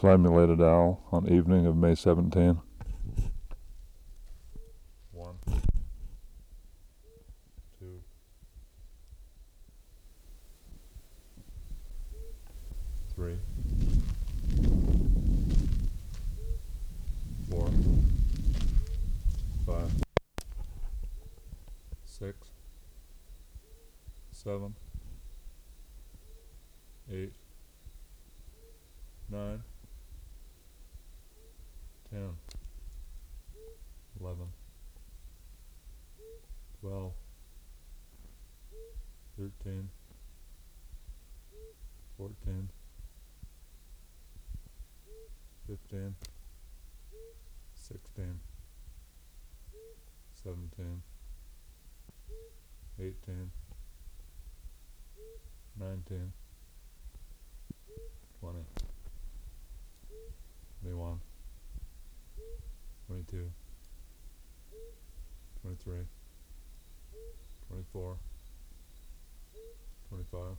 Flammulated owl on evening of May 17. 1, 2, 3, 4, 5, 6, 7, 8, 9, 10, 11, 12, 13, 14, 15, 16, 17, 18, 19, 20, 21, 22, 23, 24, 25,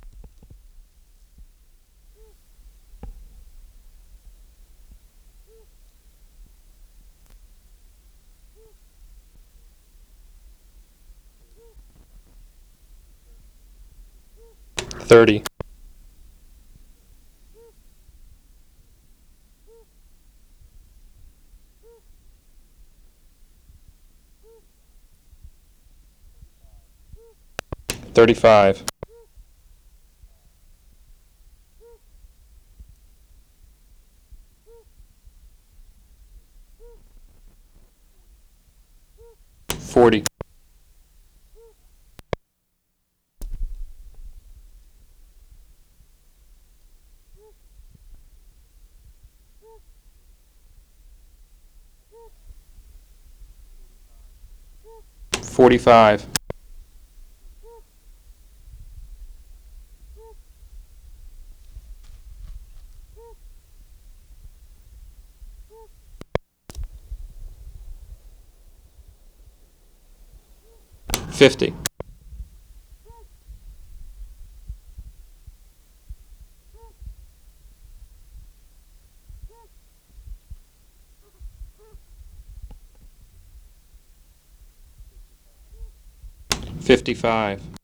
30, 35, 40, 45, 50, 55,